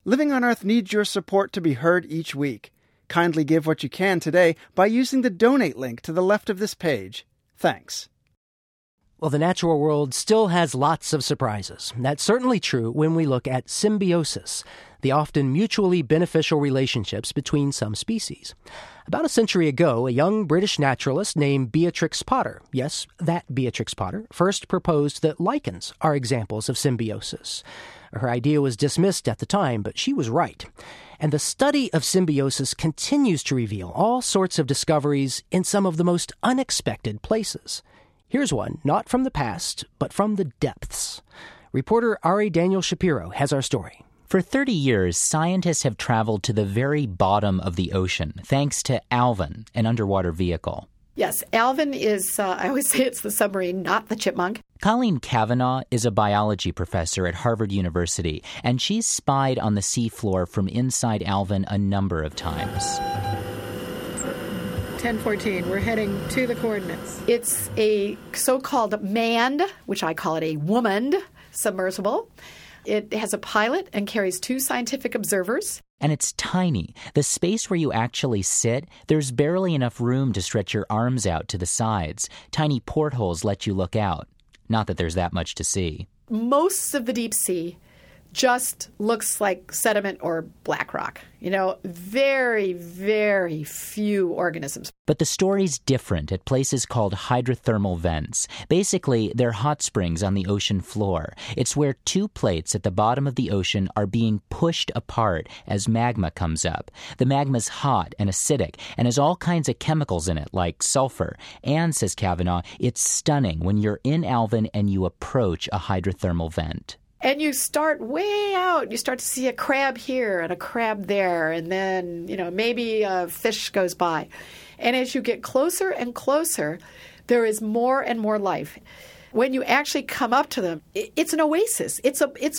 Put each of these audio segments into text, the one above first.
Living on Earth needs your support to be heard each week. Kindly give what you can today by using the donate link to the left of this page. Thanks. Well, the natural world still has lots of surprises. That's certainly true when we look at symbiosis, the often mutually beneficial relationships between some species. About a century ago, a young British naturalist named Beatrix Potter, yes, that Beatrix Potter, first proposed that lichens are examples of symbiosis. Her idea was dismissed at the time, but she was right. And the study of symbiosis continues to reveal all sorts of discoveries in some of the most unexpected places. Here's one, not from the past, but from the depths. Reporter Ari Daniel Shapiro has our story. For 30 years, scientists have traveled to the very bottom of the ocean, thanks to Alvin, an underwater vehicle. Yes, Alvin is, I always say it's the submarine, not the chipmunk. Colleen Cavanaugh is a biology professor at Harvard University, and she's spied on the seafloor from inside Alvin a number of times. 10:14, we're heading to the coordinates. It's a so-called manned, which I call it a womaned, submersible. It has a pilot and carries 2 scientific observers. And it's tiny. The space where you actually sit, there's barely enough room to stretch your arms out to the sides. Tiny portholes let you look out. Not that there's that much to see. Most of the deep sea just looks like sediment or black rock. Very, very few organisms. But the story's different at places called hydrothermal vents. Basically, they're hot springs on the ocean floor. It's where 2 plates at the bottom of the ocean are being pushed apart as magma comes up. The magma's hot and acidic and has all kinds of chemicals in it, like sulfur. And, says Cavanaugh, it's stunning when you're in Alvin and you approach a hydrothermal vent. And you start way out. You start to see a crab here and a crab there, and then, maybe a fish goes by. And as you get closer and closer, there is more and more life. When you actually come up to them, it's an oasis. It's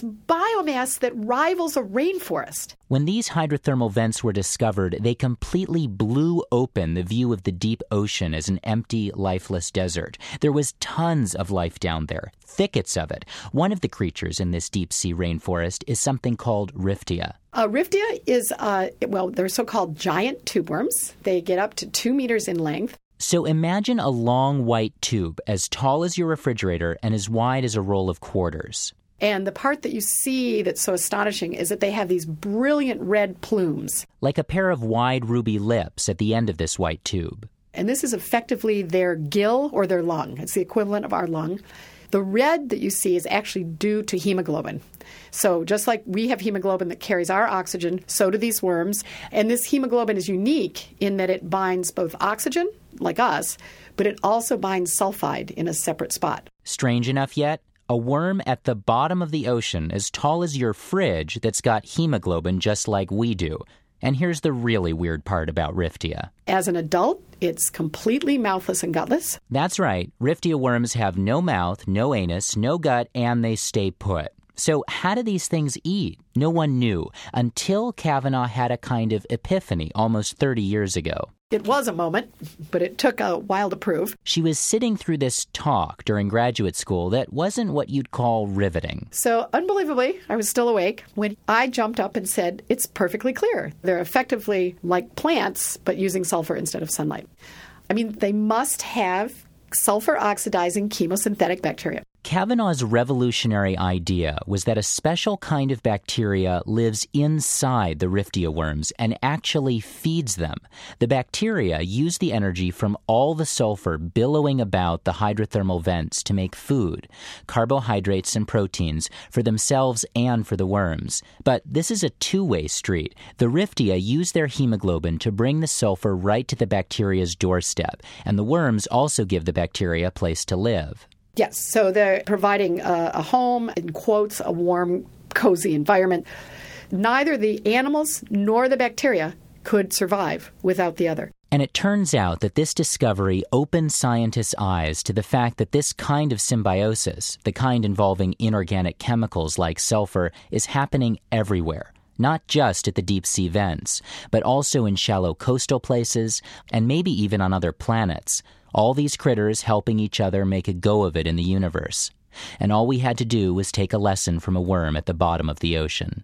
biomass that rivals a rainforest. When these hydrothermal vents were discovered, they completely blew open the view of the deep ocean as an empty, lifeless desert. There was tons of life down there, thickets of it. One of the creatures in this deep-sea rainforest is something called Riftia. Riftia is, they're so-called giant tube worms. They get up to 2 meters in length. So imagine a long white tube as tall as your refrigerator and as wide as a roll of quarters. And the part that you see that's so astonishing is that they have these brilliant red plumes. Like a pair of wide ruby lips at the end of this white tube. And this is effectively their gill or their lung. It's the equivalent of our lung. The red that you see is actually due to hemoglobin. So just like we have hemoglobin that carries our oxygen, so do these worms. And this hemoglobin is unique in that it binds both oxygen, like us, but it also binds sulfide in a separate spot. Strange enough yet? A worm at the bottom of the ocean as tall as your fridge that's got hemoglobin just like we do. And here's the really weird part about Riftia. As an adult, it's completely mouthless and gutless. That's right. Riftia worms have no mouth, no anus, no gut, and they stay put. So how do these things eat? No one knew until Cavanaugh had a kind of epiphany almost 30 years ago. It was a moment, but it took a while to prove. She was sitting through this talk during graduate school that wasn't what you'd call riveting. So unbelievably, I was still awake when I jumped up and said, it's perfectly clear. They're effectively like plants, but using sulfur instead of sunlight. I mean, they must have sulfur-oxidizing chemosynthetic bacteria. Cavanaugh's revolutionary idea was that a special kind of bacteria lives inside the Riftia worms and actually feeds them. The bacteria use the energy from all the sulfur billowing about the hydrothermal vents to make food, carbohydrates and proteins, for themselves and for the worms. But this is a two-way street. The Riftia use their hemoglobin to bring the sulfur right to the bacteria's doorstep, and the worms also give the bacteria a place to live. Yes, so they're providing a home, in quotes, a warm, cozy environment. Neither the animals nor the bacteria could survive without the other. And it turns out that this discovery opened scientists' eyes to the fact that this kind of symbiosis, the kind involving inorganic chemicals like sulfur, is happening everywhere. Not just at the deep-sea vents, but also in shallow coastal places and maybe even on other planets. All these critters helping each other make a go of it in the universe. And all we had to do was take a lesson from a worm at the bottom of the ocean.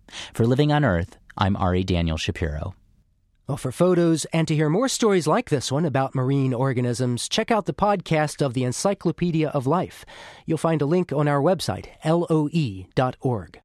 For Living on Earth, I'm Ari Daniel Shapiro. Well, for photos and to hear more stories like this one about marine organisms, check out the podcast of the Encyclopedia of Life. You'll find a link on our website, loe.org.